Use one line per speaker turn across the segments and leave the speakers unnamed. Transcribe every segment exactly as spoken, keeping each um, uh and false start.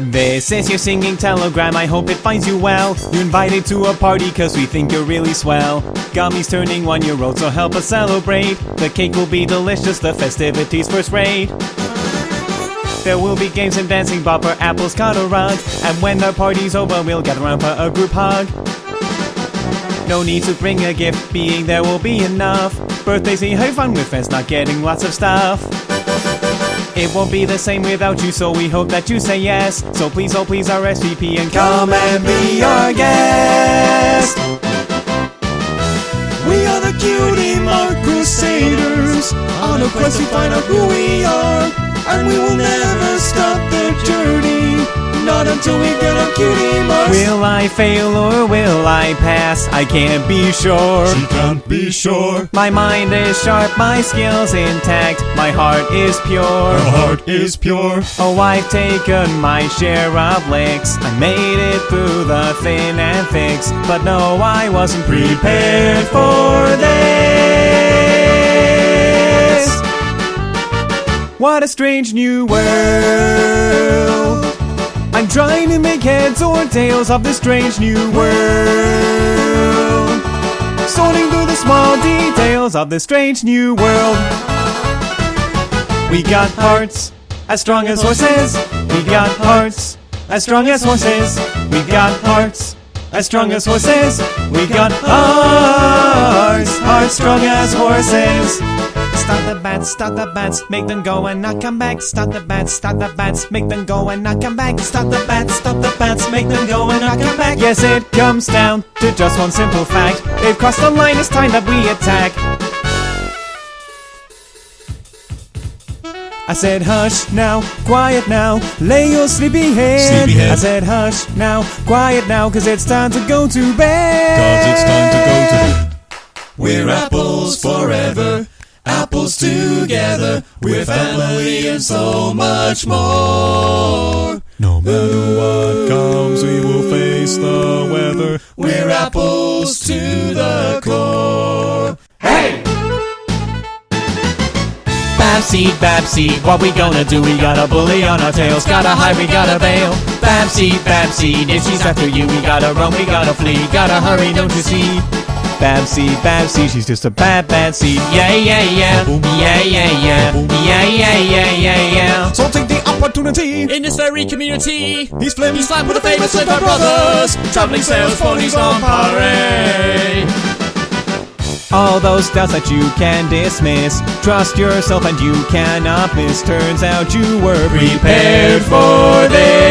This is your singing telegram, I hope it finds you well. You're invited to a party cause we think you're really swell. Gummy's turning one year old, so help us celebrate. The cake will be delicious, the festivities first rate. There will be games and dancing, Bopper Apple's got a rug. And when the party's over, we'll gather around for a group hug. No need to bring a gift, being there will be enough. Birthdays need have fun with friends, not getting lots of stuff. It won't be the same without you, so we hope that you say yes. So please, oh please, R S V P and come and be our guest.
We are the Cutie Mark Crusaders, on a quest to find out who we are. And we will never stop the journey, not until we get our cutie marks.
Will I fail or will I pass? I can't be sure.
She can't be sure.
My mind is sharp, my skills intact, my heart is pure.
Her heart is pure.
Oh, I've taken my share of licks, I made it through the thin and thicks, but no, I wasn't prepared for this. What a strange new world. I'm trying to make heads or tails of this strange new world, sorting through the small details of this strange new world. We got hearts as strong as horses. We got hearts as strong as horses. We got hearts as strong as horses. We got hearts, hearts strong as horses. Start the bats, start the bats, make them go and not come back. Start the bats, start the bats, make them go and not come back. Start the bats, stop the bats, make them go and not come back. Yes, it comes down to just one simple fact. They've crossed the line, it's time that we attack. I said hush now, quiet now, lay your sleepy head.
Sleepy head.
I said hush now, quiet now, cause it's time to go to bed.
Cause it's time to go to bed. We're apples forever, apples together, we're family and so much more.
No matter what comes, we will face the weather.
We're apples to the core. Hey!
Babseed, Babseed, what we gonna do? We got a bully on our tails, gotta hide, we gotta bail. Babseed, Babseed, if she's after you, we gotta run, we gotta flee, gotta hurry, don't you see? Babseed, Babseed, she's just a bad, bad seed. Yeah, yeah, yeah, yeah, yeah, yeah, yeah, yeah, yeah, yeah, yeah.
So take the opportunity
In this very community,
He's Flim,
he's like with the famous Slipper Brothers, traveling sales ponies on parade.
All those doubts that you can dismiss, trust yourself and you cannot miss. Turns out you were prepared for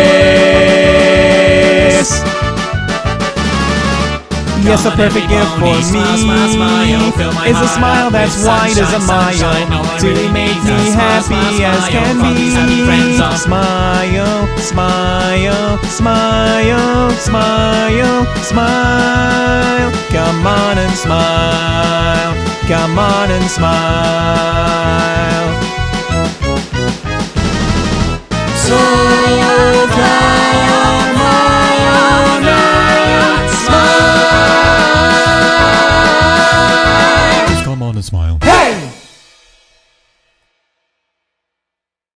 this. Yes, a perfect gift for me is a smile that's white as a mile to make me happy as can be. Smile, smile, smile, smile, smile. Come on and smile. Come on and smile.
So